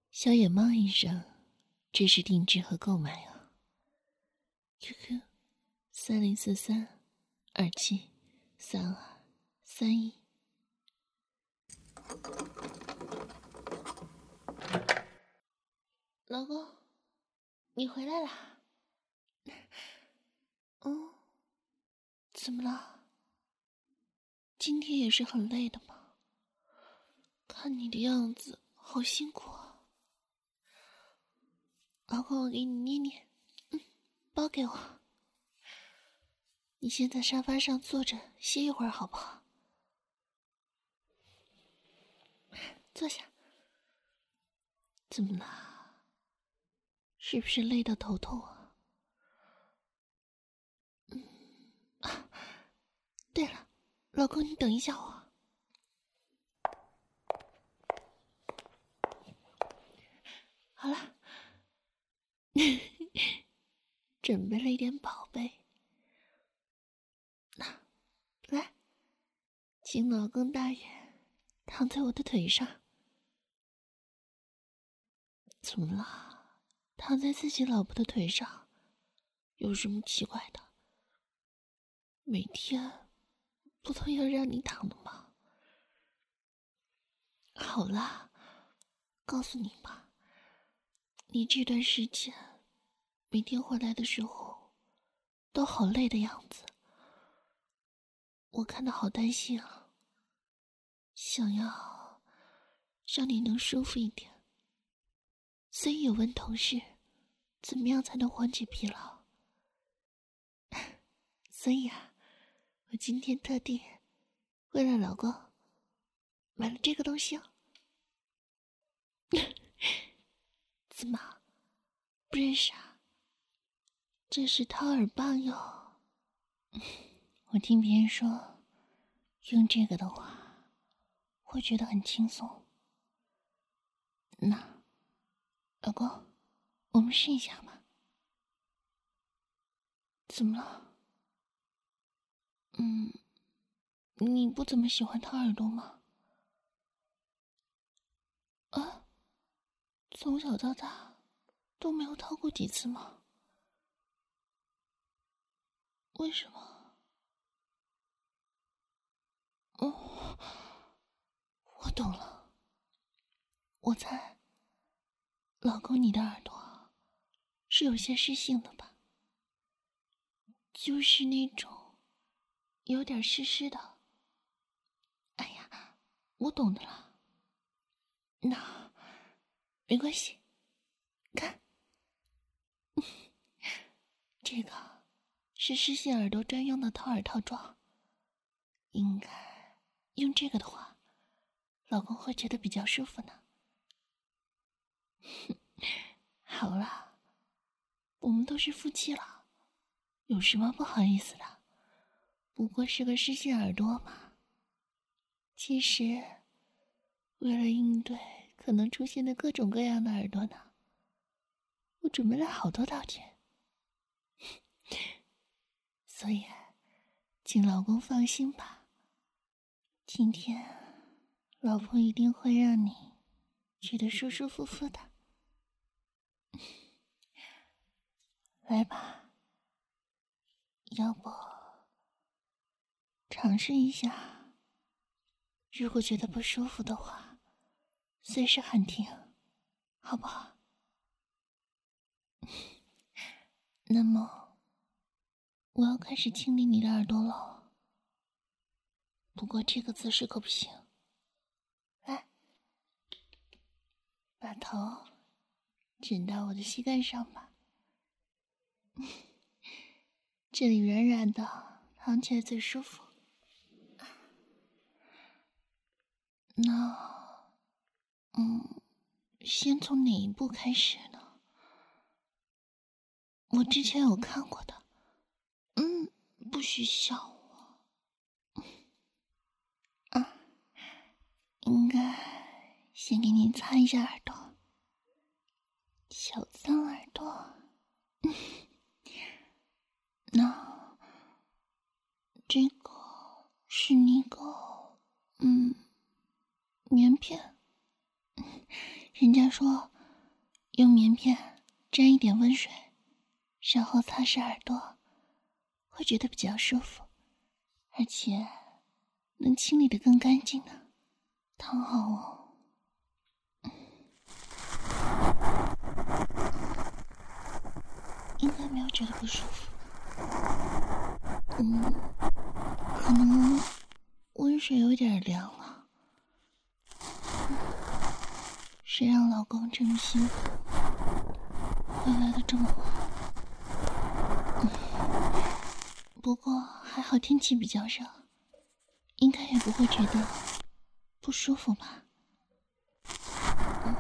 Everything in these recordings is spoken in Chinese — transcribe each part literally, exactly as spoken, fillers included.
小野猫医生，支持定制和购买啊 ！Q Q 三零四三二七三二三一。老公，你回来啦？嗯，怎么了？今天也是很累的吗？看你的样子，好辛苦啊。老公，我给你捏捏，嗯，包给我。你先在沙发上坐着歇一会儿，好不好？坐下。怎么了？是不是累到头痛啊？嗯啊，对了，老公，你等一下我。好了，准备了一点宝贝。那，来，请老公大人躺在我的腿上。怎么了？躺在自己老婆的腿上，有什么奇怪的？每天不都要让你躺的吗？好啦，告诉你吧，你这段时间每天回来的时候都好累的样子，我看到好担心啊，想要让你能舒服一点，所以有问同事怎么样才能缓解疲劳。所以啊，我今天特地为了老公买了这个东西哦。怎么不认识啊？这是掏耳棒哟。我听别人说用这个的话会觉得很轻松。那老公，我们试一下吧。怎么了？嗯，你不怎么喜欢掏耳朵吗？啊，从小到大都没有掏过几次吗？为什么？哦，我懂了。我猜，老公你的耳朵是有些湿性的吧？就是那种有点湿湿的。哎呀，我懂的啦。那没关系，看，这个是湿性耳朵专用的掏耳套装，应该用这个的话，老公会觉得比较舒服呢。好了，我们都是夫妻了，有什么不好意思的？不过是个湿性耳朵嘛。其实，为了应对可能出现的各种各样的耳朵呢，我准备了好多道具。所以，请老公放心吧，今天老婆一定会让你觉得舒舒服服的。来吧，要不尝试一下，如果觉得不舒服的话，随时喊停，好不好？那么，我要开始清理你的耳朵了。不过这个姿势可不行。来，把头枕到我的膝盖上吧。这里软软的，躺起来最舒服。那，嗯，先从哪一步开始呢？我之前有看过的。嗯，不许笑我。啊，应该先给你擦一下耳朵，小脏耳朵。那这个是那个，嗯，棉片。人家说用棉片沾一点温水，然后擦拭耳朵，会觉得比较舒服，而且能清理得更干净呢。躺好哦。应该没有觉得不舒服。嗯，可能温水有点凉了。嗯，谁让老公这么辛苦，回来的这么晚。嗯，不过还好天气比较热，应该也不会觉得不舒服吧。嗯，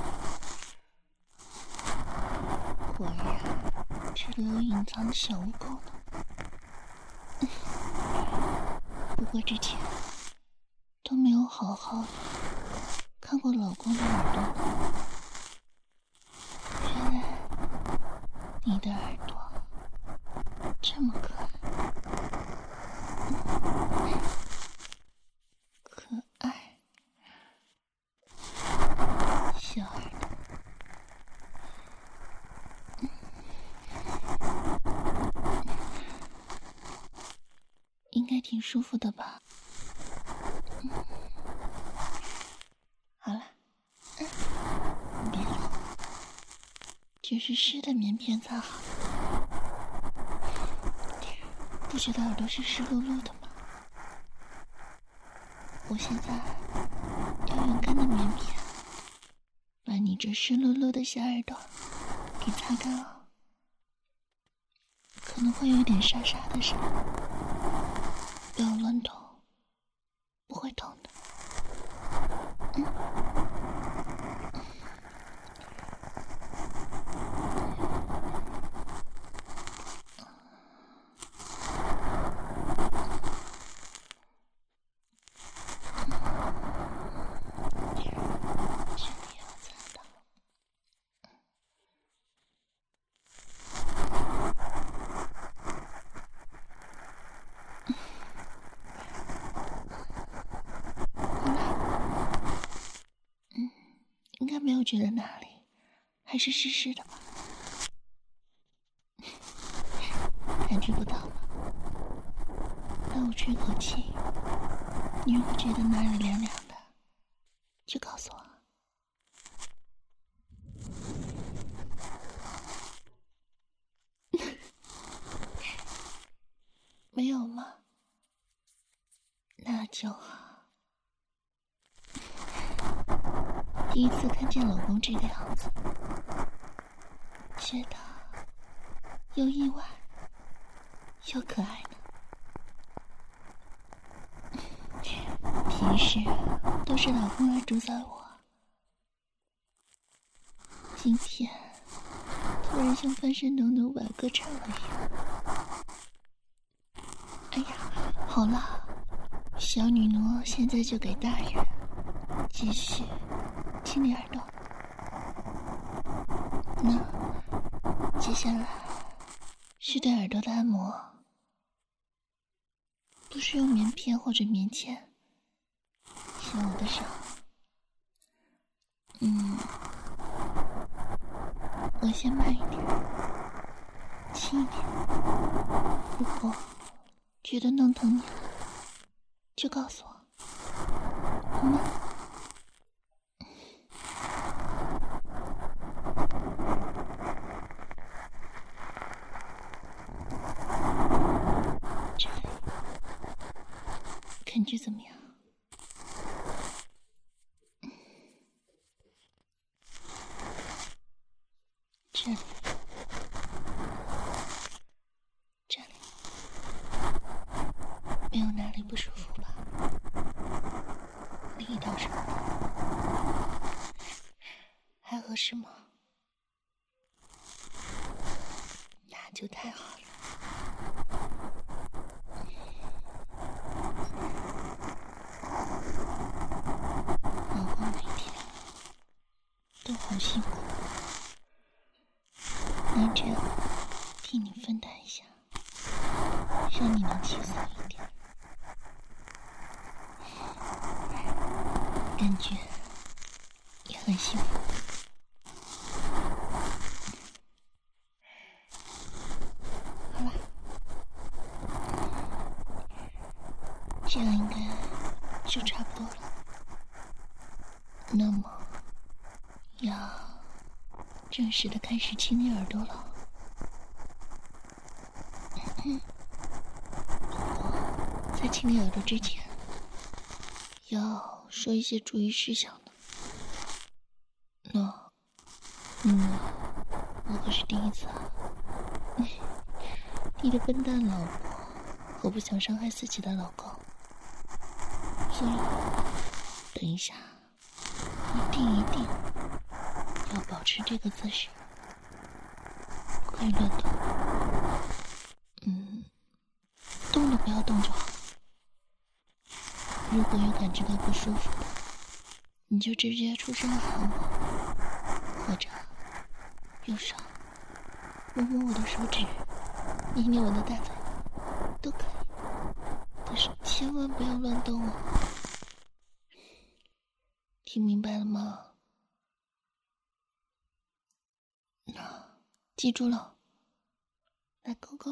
果然这里有隐藏的小蜈蚣呢。不过之前都没有好好的看过老公的耳朵呢。原来你的耳朵这么可爱。嗯，可爱小耳朵。应该挺舒服的吧。嗯，好了，嗯，别了，只是湿的棉片擦好了。不觉得耳朵是湿漉漉的吗？我现在要用干的棉片把你这湿漉漉的小耳朵给擦干了，可能会有点沙沙的声音，不要乱动，不会痛的。嗯，应该没有觉得哪里还是湿湿的吧？感觉不到吗？让我吹口气，你如果觉得哪里凉凉的，就告诉我。没有吗？那就好。第一次看见老公这个样子，觉得又意外又可爱呢。平时都是老公来主宰我，今天突然像翻身农奴玩歌唱了一样。哎呀，好了，小女奴现在就给大人继续清理耳朵。那接下来是对耳朵的按摩，不是用棉片或者棉签，像我的手。嗯，我先慢一点，轻一点。如果觉得弄疼你了，就告诉我，好吗？这里感觉怎么样？这里，这里，没有哪里不舒服吧？力道什么的还合适吗？那就太好了。老公每天都好辛苦，那这样替你分担一下，让你能轻松一点，感觉也很幸福。 就差不多了。那么，要正式的开始亲你耳朵了。我在亲你耳朵之前，要说一些注意事项的。那，嗯，我可是第一次啊。你的笨蛋老婆可不想伤害自己的老公，所以等一下一定一定要保持这个姿势，不可以乱动。嗯，动都不要动就好。如果有感觉到不舒服的，你就直接出声喊我，或者右手摸摸我的手指，捏捏我的大腿，都可以。但是千万不要乱动哦。听明白了吗？那记住了，来勾勾，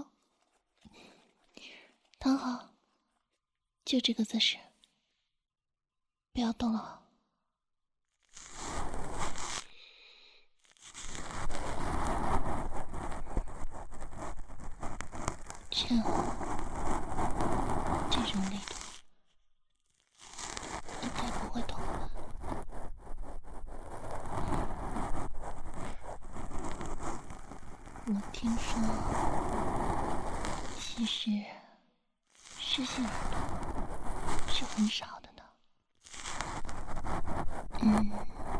躺好，就这个姿势，不要动了。这样，这种力度应该不会痛吧？我听说，其实湿性耳朵是很少的呢。嗯，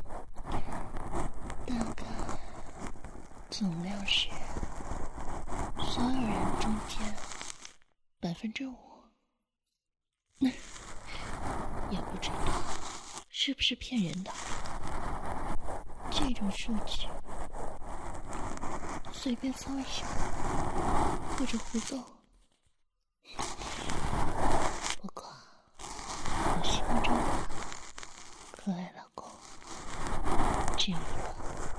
大概总量是所有人中间百分之五。也不知道是不是骗人的，这种数据随便搜一下或者胡诌。不过我心目中的可爱老公只有一个，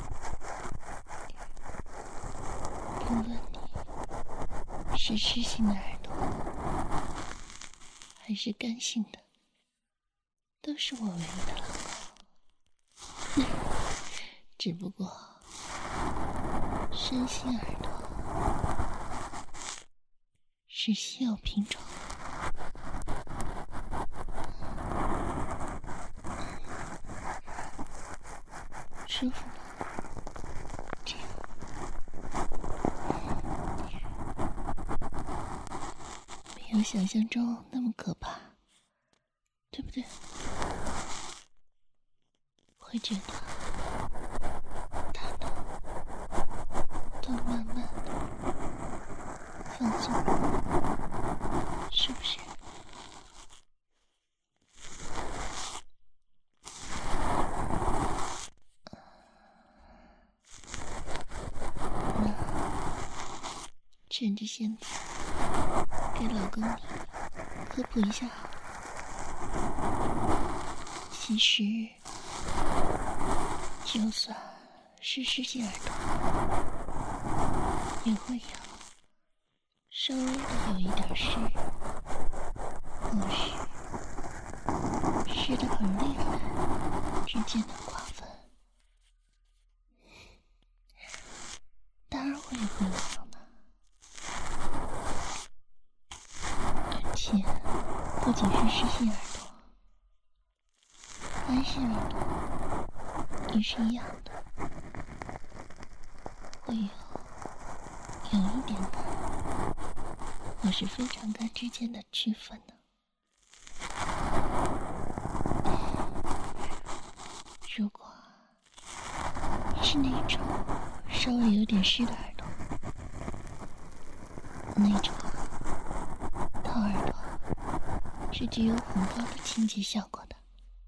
不论你是湿性的耳朵还是干性的，都是我唯一的老公。只不过深性耳朵是稀有品种，舒服吗？这样没有想象中那么可怕，对不对？会觉得它的都慢慢的放松，是不是？那趁着现在给老公你科普一下好了。其实就算是湿性耳朵，也会有稍微的有一点湿，或是湿得很厉害之间的瓜分，当然会有不一样的。而且不仅是湿性耳朵，干性耳朵也是一样的，会有有一点干或是非常干之间的区分呢。如果是那种稍微有点湿的耳朵，那种掏耳朵是具有很高的清洁效果的。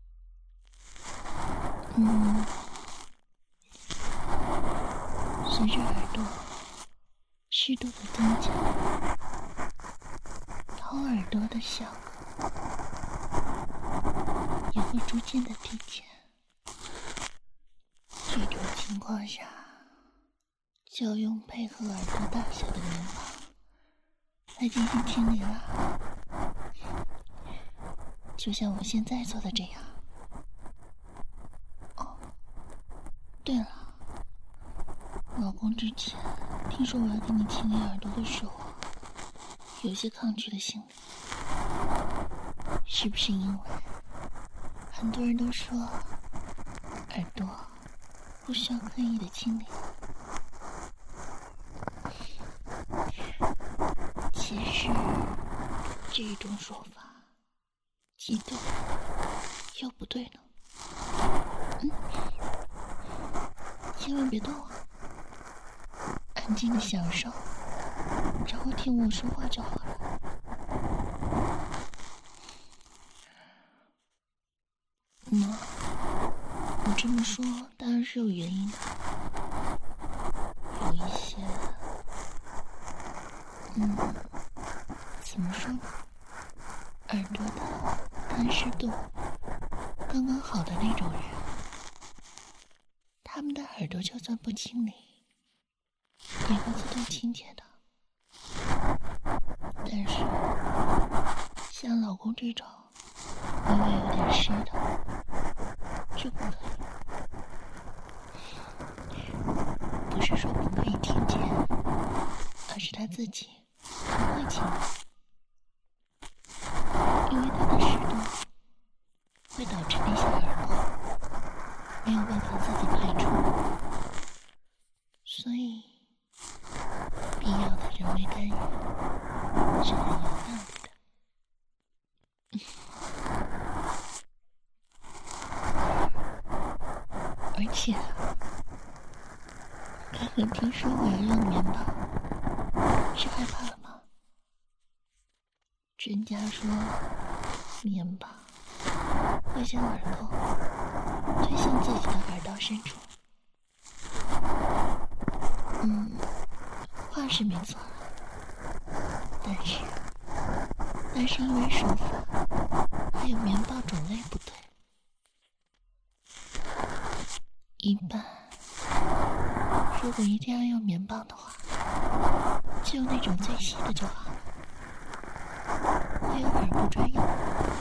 嗯，随着耳朵湿度的增加，掏耳朵的效果也会逐渐的递减。这种情况下，就要用配合耳朵大小的棉毛来进行清理了。 就像我现在做的这样。哦，对了，老公，之前听说我要给你清理耳朵的时候，有些抗拒的心理，是不是因为很多人都说耳朵不需要刻意的清理？其实这种说法既对又不对呢。嗯，千万别动啊，安静的享受，然后听我说话就好了。那我这么说当然是有原因的，有一些，嗯，怎么说呢？耳朵的干湿度刚刚好的那种人，他们的耳朵就算不清理，也会自动清洁的。但是，像老公这种微微有点湿的，就不可以。不是说不可以听见，而是他自己不会清理，因为他的湿度会导致那些耳垢没有办法自己排出，所以必要的人为干预是很有道理的。而且刚刚听说我要用棉棒，是害怕了吗？专家说棉棒会将耳垢推向自己的耳道深处。嗯，话是没错了，但是但是因为手法还有棉棒种类不对，一般如果一定要用棉棒的话，就用那种最细的就好了，会有耳部专用。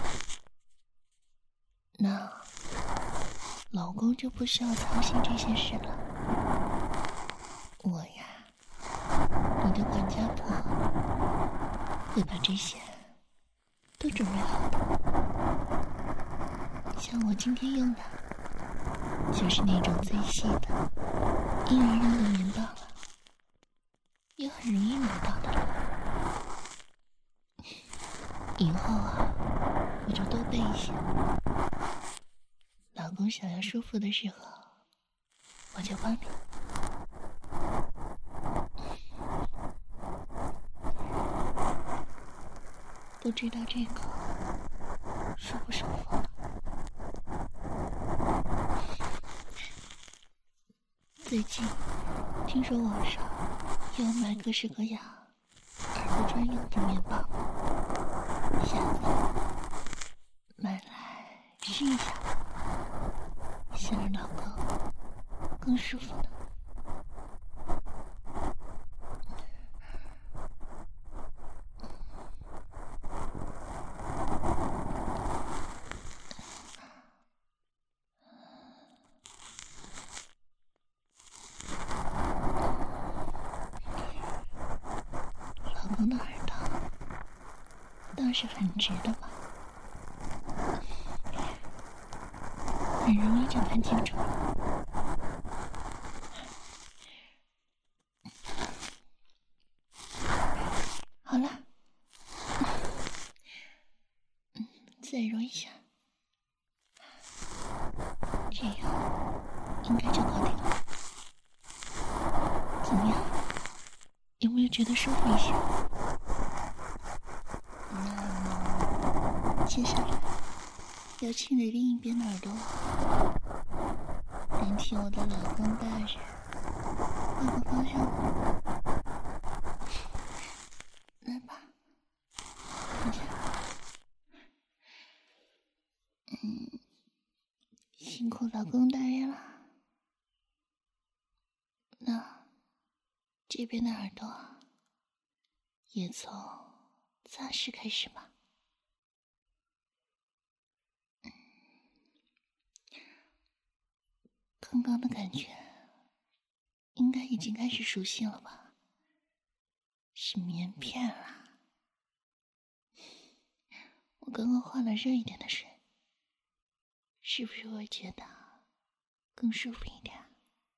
那老公就不需要操心这些事了。我呀，你的管家婆会把这些都准备好的。像我今天用的就是那种最细的婴儿用的棉棒了，也很容易买到的了。以后啊，我就多备一些，老公想要舒服的时候我就帮你。不知道这个舒不舒服呢？最近听说网上要买各式各样耳部专用的棉棒，下次买来试一下吧，想让老公更舒服呢。老公的耳朵倒是很直的嘛，很容易就看清楚了。好了，嗯，再揉一下，这样应该就搞定了。怎么样？有没有觉得舒服一些？那么接下来要清理另一边的耳朵，聆听我的老公大人换个方向。来吧，看下。嗯，辛苦老公大人了。那这边的耳朵也从擦拭开始吧。 刚刚的感觉应该已经开始熟悉了吧？是棉片啦。我刚刚换了热一点的水，是不是会觉得更舒服一点？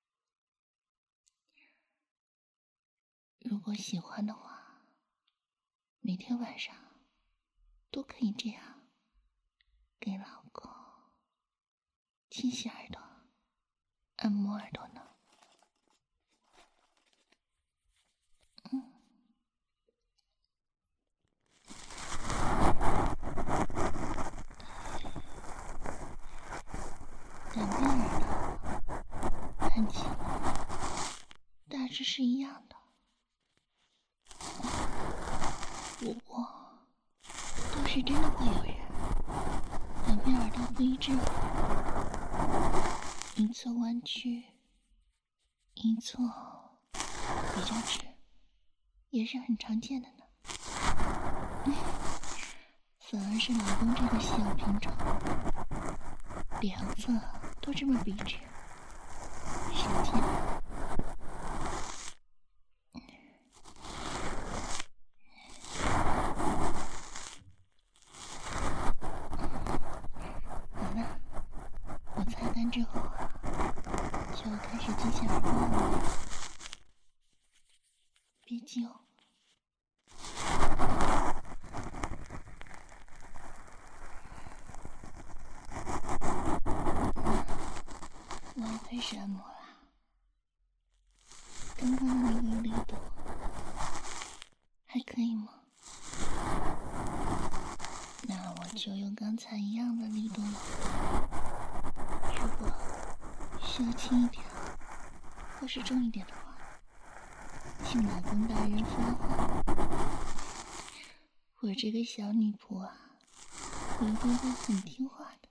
如果喜欢的话，每天晚上都可以这样给老公清洗耳朵、按摩耳朵呢。嗯，两边耳朵看起来大致是一样的，不过倒是真的会有人两边耳朵不一致，一侧弯曲，一侧比较直，也是很常见的呢。反而是老公这个小品种，两侧都这么笔直，少见。好了，我擦干之后啊，就要开始进行耳朵按摩了。毕竟我要开始按摩了。刚刚的那个力度还可以吗？那我就用刚才一样的力度了。如果需要轻一点或是重一点的话，请老公大人发话。我这个小女仆啊，一定会很听话的。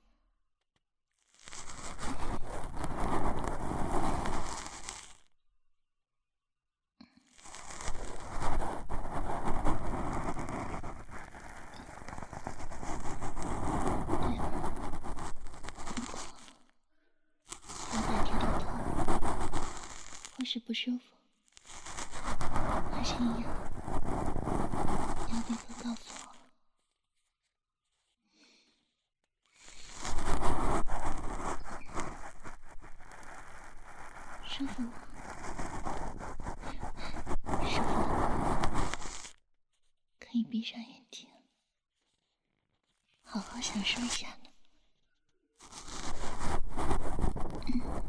是不舒服，还是一样，要立刻告诉我。舒服吗？舒服的话，可以闭上眼睛，好好享受一下呢。嗯。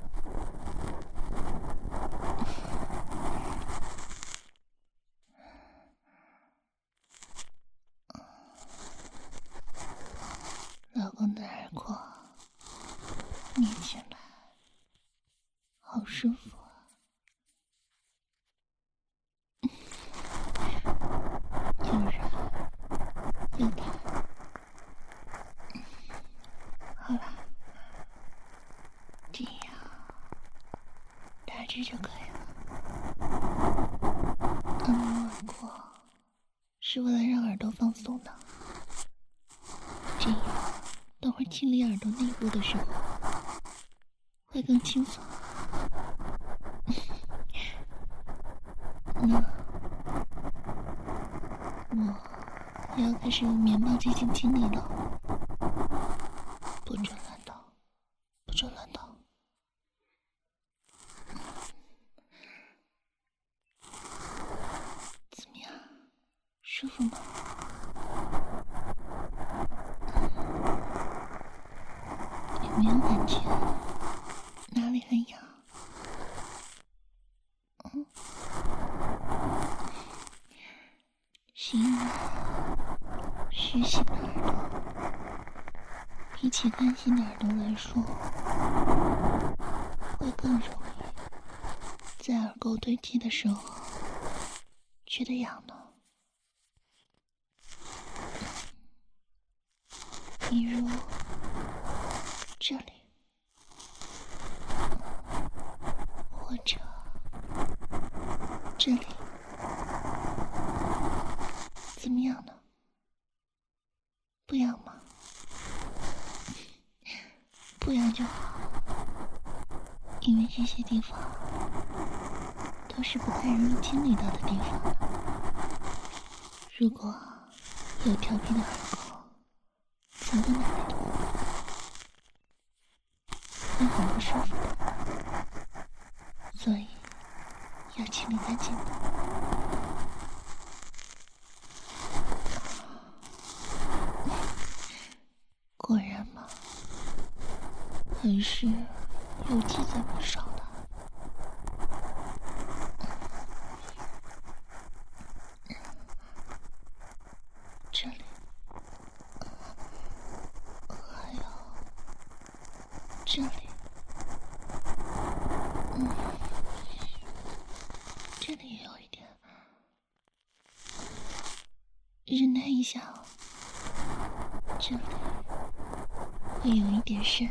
老公的耳廓捏起来好舒服啊，又软又弹。好了，这样大致就可以了。按摩耳廓是为了让耳朵放松的，这样等会清理耳朵内部的时候会更轻松。那我要开始用棉棒进行清理了，不准乱动，不准乱动。怎么样，舒服吗？有没有感觉哪里很痒？嗯，是因为湿性的耳朵比起干性的耳朵来说，会更容易在耳垢堆积的时候觉得痒呢。比如这里，或者这里，怎么样呢？不痒吗？不痒就好。 因为这些地方都是不太容易清理到的地方。如果有调皮的耳狗走到哪里的话，会很不舒服的，所以要清理干净的。果然嘛，还是有记载不少的。这里，还有这里，嗯，这里也有一点。忍耐一下哦，这里会有一点深，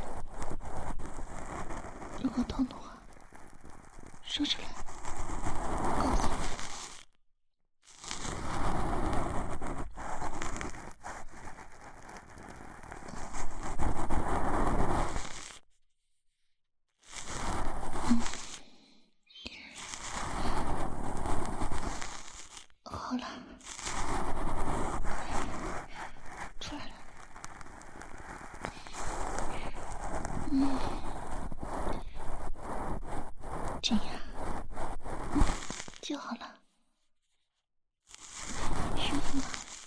如果痛的话，说出来，告诉我。嗯，好了，出来了。嗯，这样，嗯，就好了。舒服吗？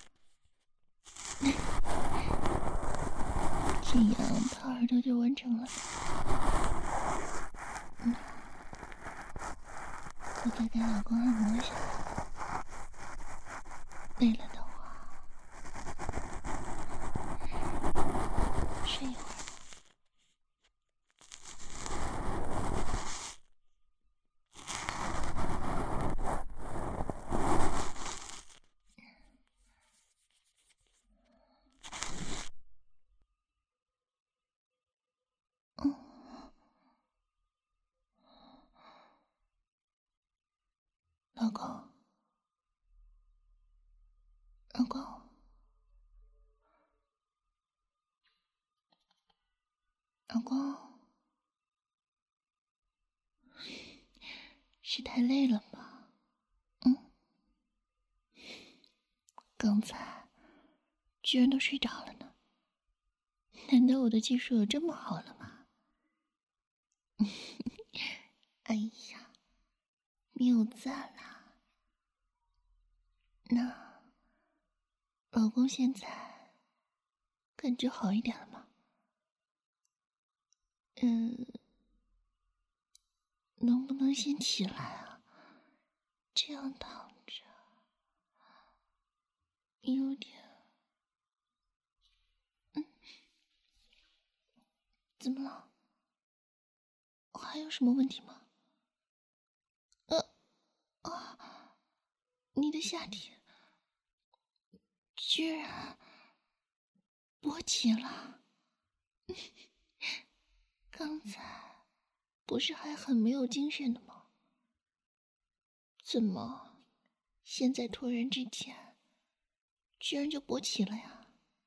这样他耳朵就完成了。嗯，我再给老公按摩一下，累了的话睡一会儿。嗯，老公，老公，老公，是太累了吗？嗯，刚才居然都睡着了呢，难道我的技术有这么好了吗？哎呀，谬赞啦！那老公现在感觉好一点了吗？嗯，能不能先起来啊？这样躺着有点……嗯，怎么了？还有什么问题吗？呃啊，你的下体居然勃起了！刚才不是还很没有精神的吗？怎么现在突然之间居然就勃起了呀？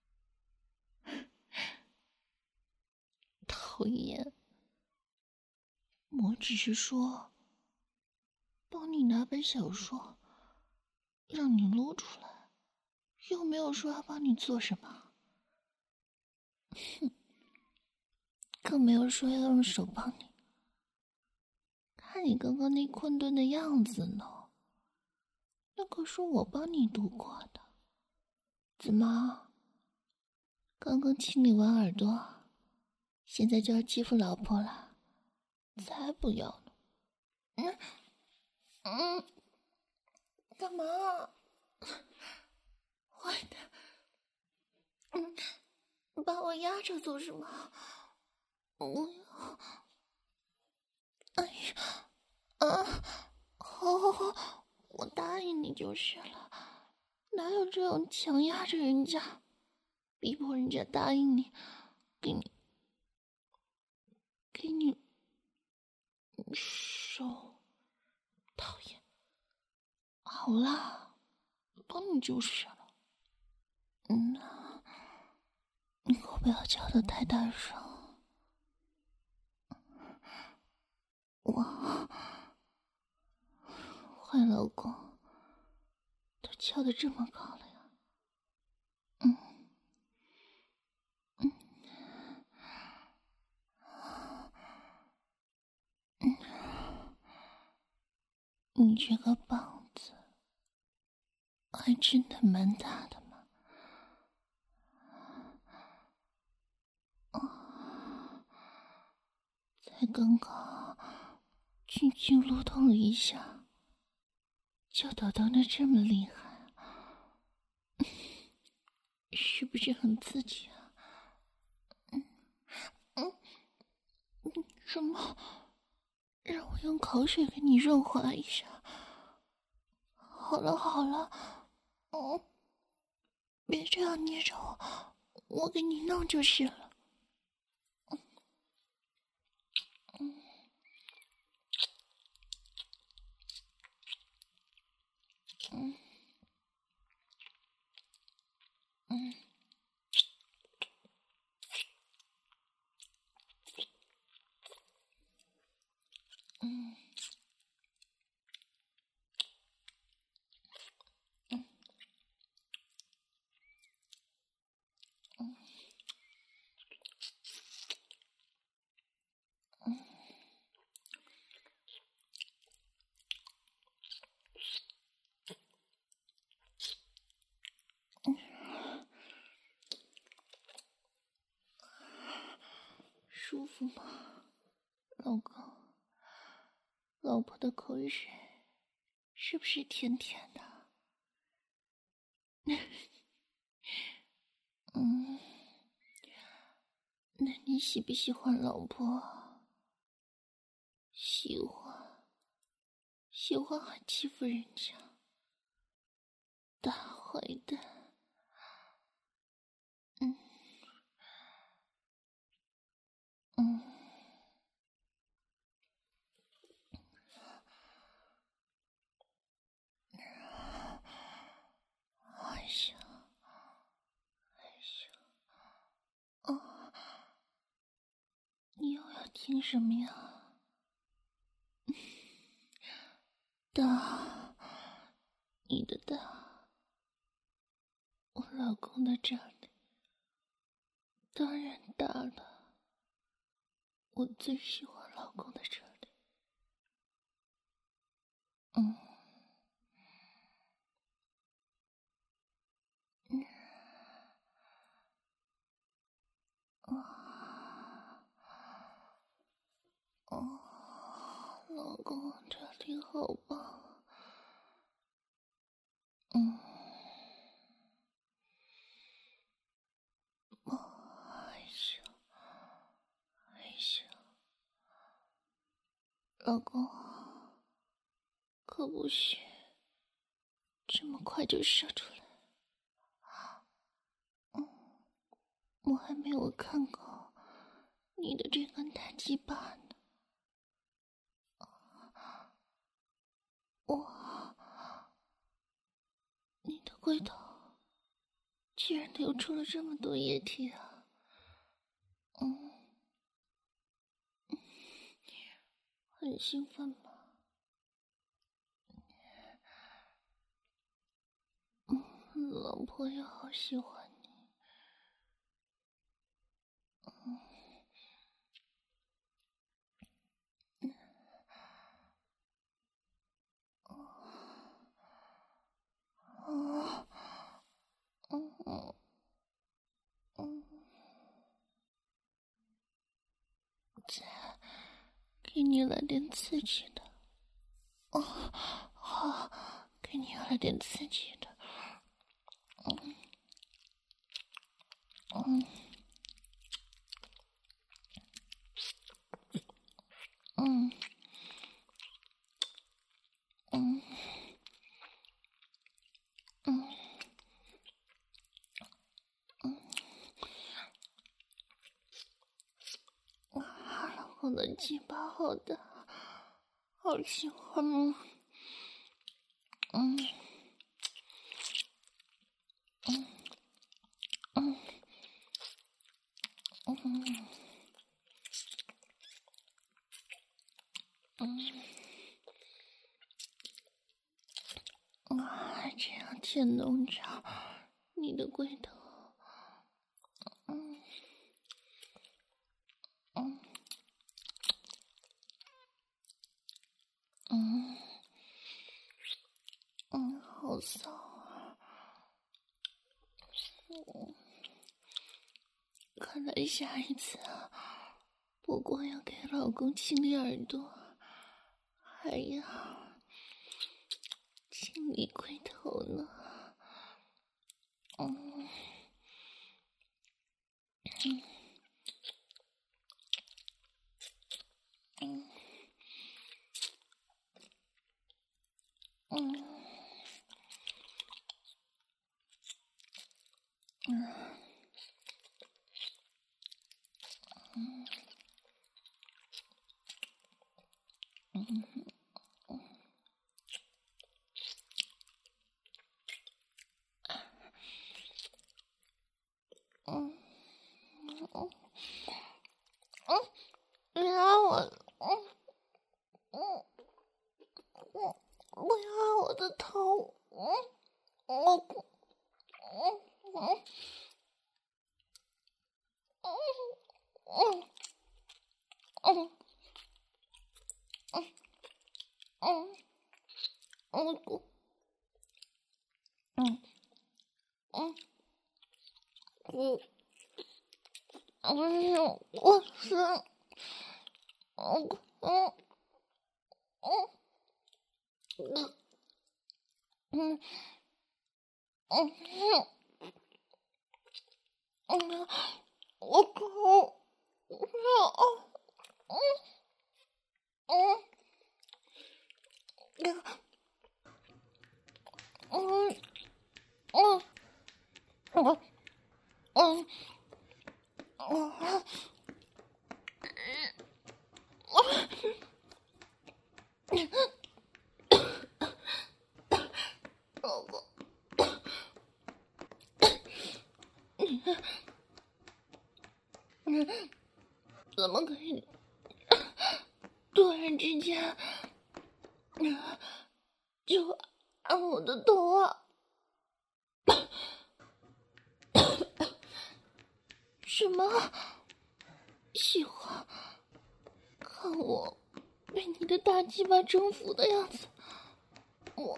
讨厌！我只是说帮你拿本小说让你撸出来，又没有说要帮你做什么。哼，更没有说要用手帮你。看你刚刚那困顿的样子呢，那可是我帮你度过的。怎么，刚刚亲你完耳朵，现在就要欺负老婆了？才不要呢！嗯嗯，干嘛？坏的，嗯，把我压着做什么？我要……哎呀，啊，好好好，我答应你就是了。哪有这种强压着人家，逼迫人家答应你，给你，给你手？讨厌！好啦，帮你就是了。嗯，你可不要叫得太大声。 哇，坏老公，都翘得这么高了呀！嗯嗯嗯，你这个棒子还真的蛮大的嘛！哦，才刚刚轻轻撸动了一下，就抖动的这么厉害，是不是很刺激啊？嗯嗯嗯，什么？让我用口水给你润滑一下。好了好了，嗯，别这样捏着我，我给你弄就是了。嗯嗯嗯嗯嗯嗯嗯嗯，舒服吗，老公？老婆的口水是不是甜甜的？嗯，那你喜不喜欢老婆？喜欢，喜欢还欺负人家，大坏蛋。嗯嗯，哎呀哎呀，哦，你又要听什么呀？大，你的大，我老公的这里当然大了，我最喜欢老公的这里。嗯嗯啊哦，老公这里好棒。嗯，哦，哎呀哎呀，老公，可不许这么快就射出来。嗯，我还没有看过你的这根大鸡巴呢。哇，你的龟头居然流出了这么多液体啊！嗯，很兴奋吗？嗯，老婆也好喜欢你。嗯嗯哦嗯嗯嗯，再给你来点刺激的。哦，好，给你来点刺激的。嗯嗯嗯嗯嗯嗯，哇，老公的鸡巴好大，好喜欢吗？嗯嗯嗯嗯嗯，啊，这样牵动着你的龟头，嗯嗯嗯嗯，好骚啊！嗯，看来下一次啊，不光要给老公清理耳朵，还要清理龟头呢。嗯嗯嗯嗯嗯嗯嗯嗯嗯嗯，别按我，嗯嗯嗯，不要按我的头，嗯嗯嗯嗯嗯嗯嗯嗯嗯嗯嗯嗯嗯，我是，嗯嗯嗯嗯嗯嗯嗯，我口，嗯嗯嗯嗯嗯嗯嗯嗯嗯。老公，怎么可以突然之间就按我的头啊？什么？喜欢看我被你的大鸡巴征服的样子？我，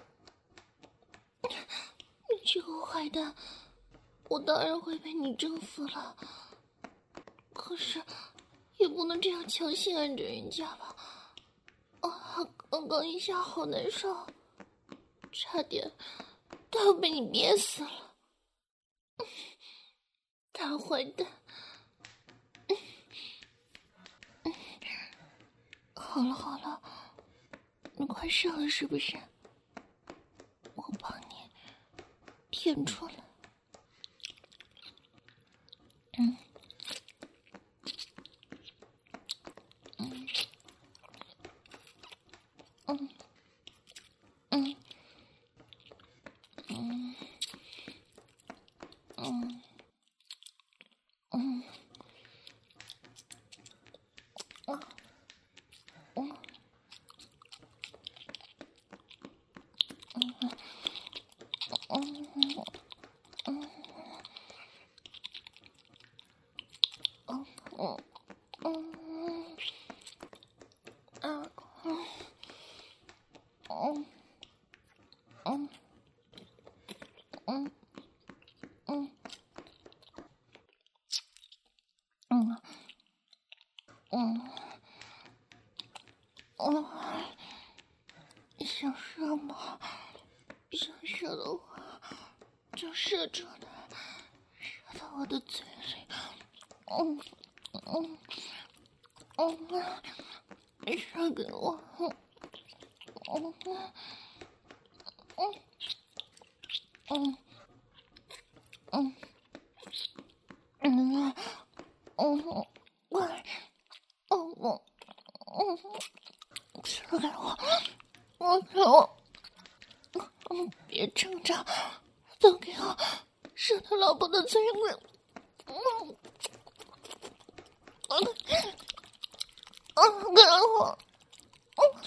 你这个坏蛋，我当然会被你征服了。可是，也不能这样强行按着人家吧？啊，刚刚一下好难受，差点都要被你憋死了。大坏蛋！好了好了，你快射了是不是？我帮你舔出来。嗯嗯嗯嗯嗯嗯嗯啊嗯嗯嗯嗯嗯嗯嗯啊嗯嗯嗯嗯嗯嗯嗯嗯，想射吗？想射的话就射出来，射到我的嘴里。嗯嗯嗯，射给我。嗯嗯嗯嗯嗯嗯，快！嗯嗯嗯，射给我！我给我！嗯，别挣扎，都给我射到老婆的嘴里！嗯嗯嗯，给我！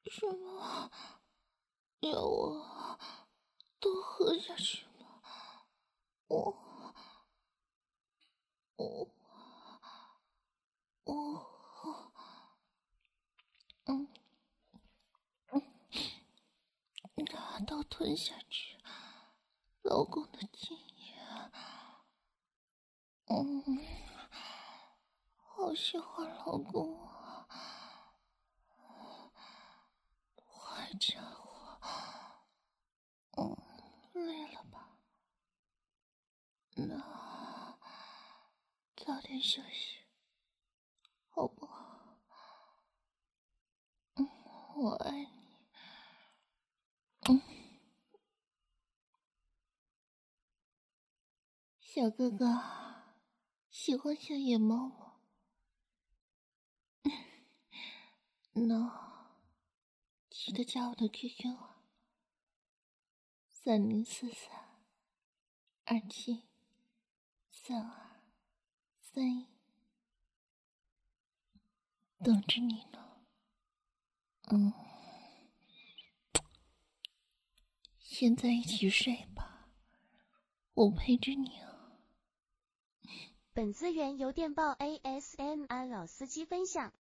什么？要我多喝下去吗？我我我嗯嗯，都吞下去，老公的精液。嗯，好喜欢老公啊！坏家伙，嗯，累了吧？那早点休息，好不好？嗯，我爱你。嗯，小哥哥，喜欢小野猫吗？那记得加我的 Q Q 啊，三零四三二七三二三一，等着你呢。嗯，现在一起睡吧，我陪着你啊。 本资源由电报 A S M R 老司机分享。